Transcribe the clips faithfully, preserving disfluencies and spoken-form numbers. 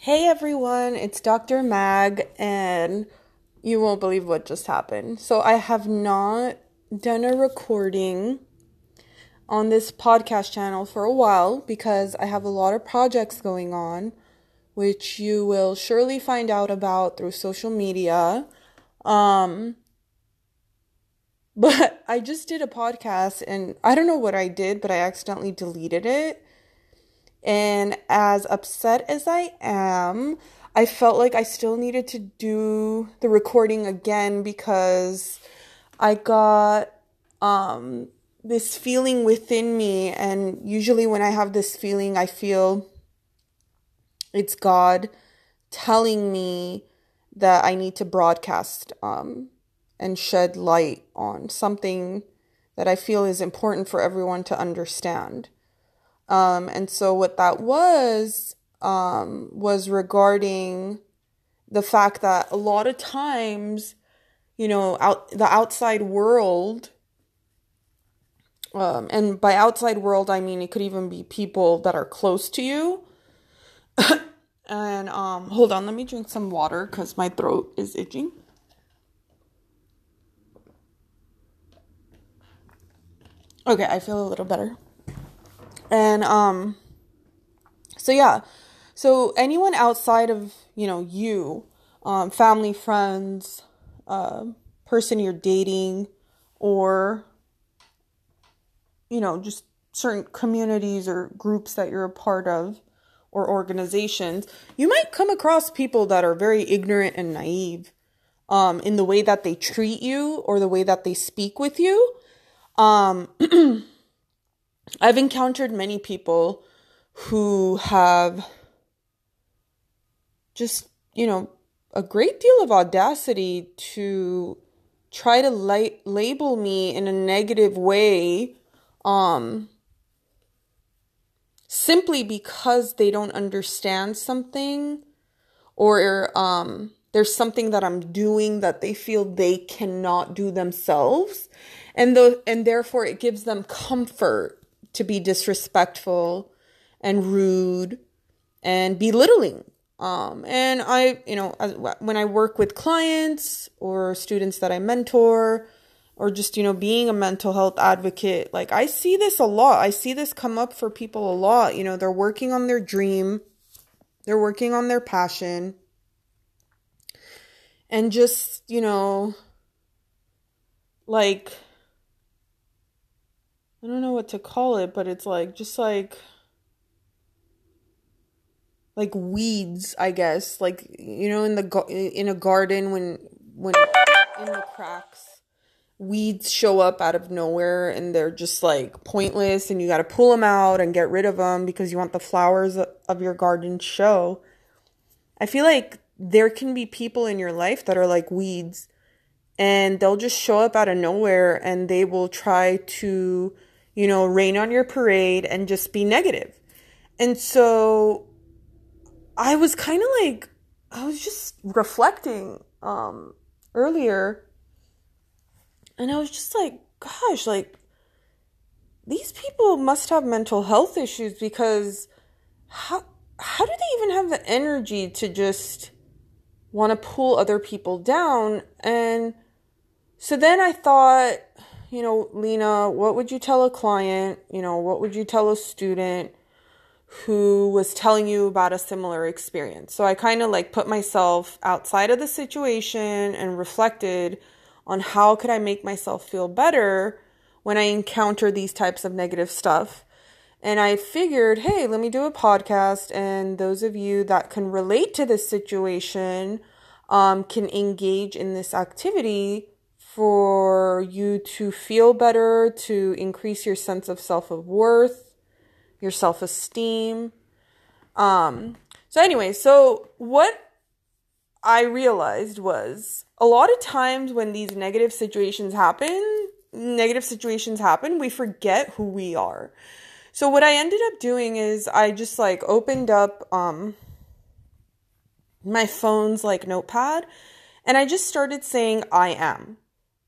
Hey everyone, it's Doctor Mag, and you won't believe what just happened. So, I have not done a recording on this podcast channel for a while because I have a lot of projects going on, which you will surely find out about through social media. Um, but I just did a podcast, and I don't know what I did, but I accidentally deleted it. And as upset as I am, I felt like I still needed to do the recording again because I got um, this feeling within me. And usually when I have this feeling, I feel it's God telling me that I need to broadcast um, and shed light on something that I feel is important for everyone to understand. Um, and so what that was, um, was regarding the fact that a lot of times, you know, out the outside world, um, and by outside world, I mean, it could even be people that are close to you. And, um, hold on, let me drink some water because my throat is itching. Okay, I feel a little better. And, um, so yeah, so anyone outside of, you know, you, um, family, friends, uh, person you're dating, or, you know, just certain communities or groups that you're a part of, or organizations, you might come across people that are very ignorant and naive, um, in the way that they treat you or the way that they speak with you. Um, I've encountered many people who have just, you know, a great deal of audacity to try to light, label me in a negative way, um, simply because they don't understand something, or um, there's something that I'm doing that they feel they cannot do themselves, and the, and therefore it gives them comfort to be disrespectful and rude and belittling. Um, and I, you know, as, when I work with clients or students that I mentor, or just, you know, being a mental health advocate, like I see this a lot. I see this come up for people a lot. You know, they're working on their dream, they're working on their passion, and just, you know, like, I don't know what to call it, but it's like, just like, like weeds, I guess, like, you know, in the in a garden, when when in the cracks, weeds show up out of nowhere and they're just like pointless, and you got to pull them out and get rid of them because you want the flowers of your garden to show. I feel like there can be people in your life that are like weeds, and they'll just show up out of nowhere, and they will try to, you know, rain on your parade and just be negative. And so I was kind of like, I was just reflecting um, earlier, and I was just like, gosh, like, these people must have mental health issues, because how, how do they even have the energy to just want to pull other people down? And so then I thought, you know, Lena, what would you tell a client? You know, what would you tell a student who was telling you about a similar experience? So I kind of like put myself outside of the situation and reflected on how could I make myself feel better when I encounter these types of negative stuff. And I figured, hey, let me do a podcast, and those of you that can relate to this situation um, can engage in this activity for you to feel better, to increase your sense of self-worth, your self-esteem. Um, so anyway, so what I realized was a lot of times when these negative situations happen, negative situations happen, we forget who we are. So what I ended up doing is I just like opened up um, my phone's like notepad, and I just started saying I am.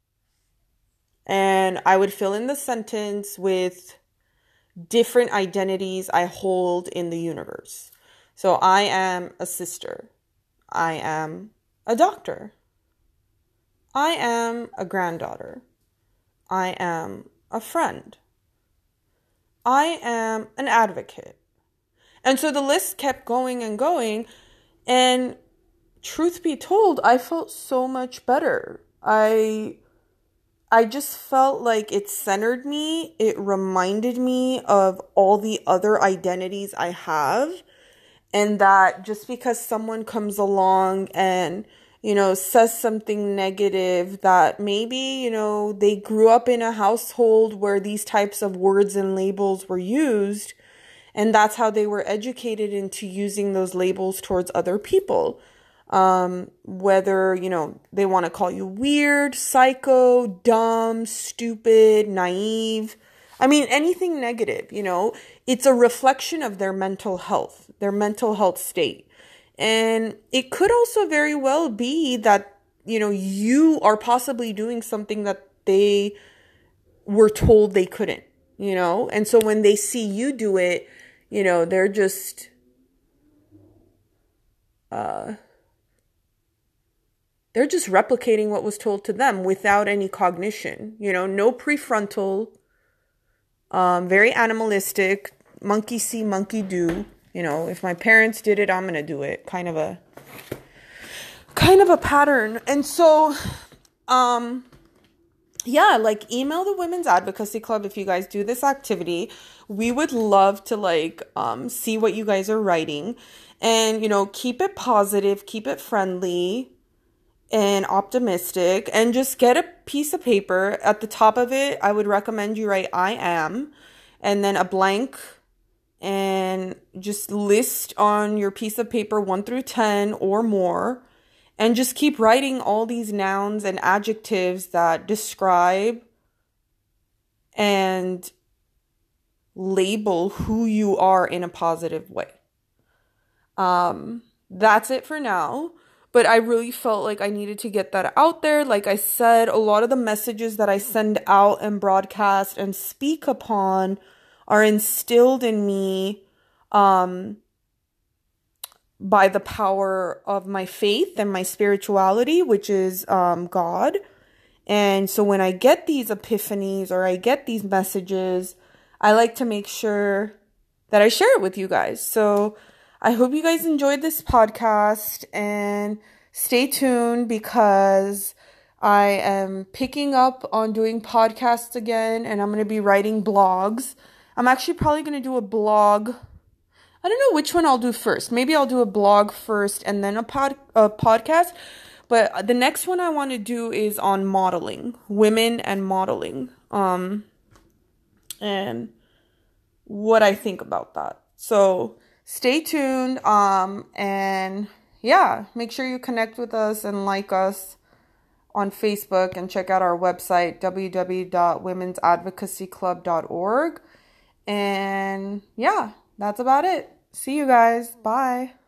And I would fill in the sentence with different identities I hold in the universe. So I am a sister. I am a doctor. I am a granddaughter. I am a friend. I am an advocate. And so the list kept going and going. And truth be told, I felt so much better. I I just felt like it centered me. It reminded me of all the other identities I have. And that just because someone comes along and, you know, says something negative, that maybe, you know, they grew up in a household where these types of words and labels were used. And that's how they were educated into using those labels towards other people. Um, whether, you know, they want to call you weird, psycho, dumb, stupid, naive. I mean, anything negative, you know, it's a reflection of their mental health, their mental health state. And it could also very well be that, you know, you are possibly doing something that they were told they couldn't, you know? And so when they see you do it, you know, they're just, uh, they're just replicating what was told to them without any cognition, you know, no prefrontal, um, very animalistic, monkey see, monkey do. You know, if my parents did it, I'm going to do it. Kind of a, kind of a pattern. And so, um, yeah, like email the Women's Advocacy Club if you guys do this activity. We would love to like, um, see what you guys are writing and, you know, keep it positive, keep it friendly and optimistic, and just get a piece of paper. At the top of it, I would recommend you write I am, and then a blank, and just list on your piece of paper one through ten or more, and just keep writing all these nouns and adjectives that describe and label who you are in a positive way. Um, that's it for now. But I really felt like I needed to get that out there. Like I said, a lot of the messages that I send out and broadcast and speak upon are instilled in me um, by the power of my faith and my spirituality, which is um, God. And so when I get these epiphanies or I get these messages, I like to make sure that I share it with you guys. So I hope you guys enjoyed this podcast, and stay tuned because I am picking up on doing podcasts again, and I'm going to be writing blogs. I'm actually probably going to do a blog. I don't know which one I'll do first. Maybe I'll do a blog first and then a pod a podcast. But the next one I want to do is on modeling, women and modeling, um, and what I think about that. So stay tuned, um, and yeah, make sure you connect with us and like us on Facebook, and check out our website, w w w dot women's advocacy club dot org. And yeah, that's about it. See you guys. Bye.